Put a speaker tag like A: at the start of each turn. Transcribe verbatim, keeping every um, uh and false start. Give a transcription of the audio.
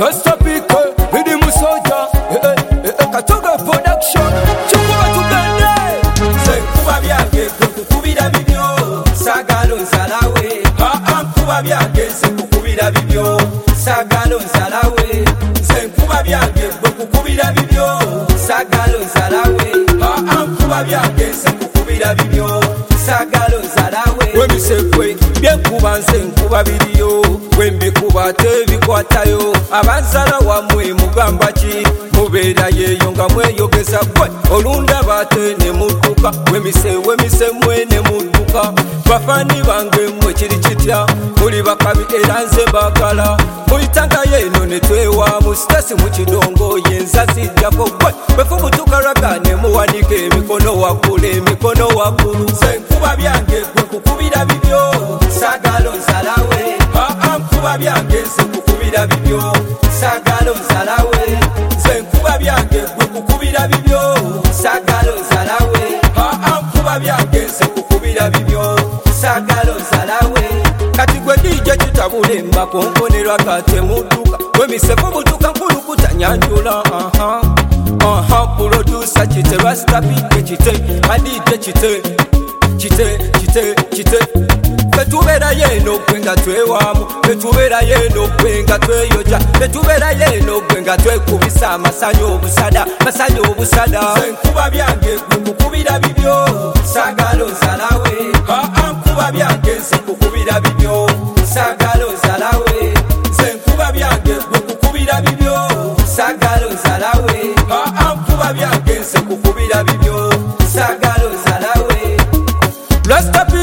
A: Rasta Pike, Ridi Musoja, Katoga Production, Chukua Tugande.
B: Kuba byange kukubira bibyo sagalo nsalawe ha kuba byange kukubira bibyo sagalo nsalawe kuba byange kukubira bibyo sagalo nsalawe ha kuba byange kukubira bibyo sagalo nsalawe wemisekwe byekuba nze nkuba biriyo wembikuba tebikwatayo abanzala wamwe mugamba ki mubeera yeyo nga mweyogeza gwe olunda bate ne mudduka wemise wemise mwe ne mudduka bafani bange mwe kiri kitya muli bakabi era nze bakala mulitanga yeno ne twewamu sitasi mu kidongo yenza zijjako gwe befubutukaraga ne muwanika emikono waggulu emikono waggulu nze nkuba byange gwe kukubira bibyo sagalo nsalawe nkuba byange nze kukubira bibyo sagalo nsalawe nze nkuba byange gwe kukubira bibyo sagalo nsalawe nkuba byange nze kukubira bibyo sagalo nsalawe kati gwe dijja kitabule mbakonkonerwa kate mudduka wemisefu butuka nkulukuta nyanjula aha aha producer kite Rasta Pike kite adite kite kite kite kite Betubera yeno kwenga twewamu Betubera yeno kwenga tweyoja Betubera yeno kwenga twekubisa masanyo obusada masanyo obusada nkuba byange kukubira bibyo sagalo nsalawe ha nkuba byange kukubira bibyo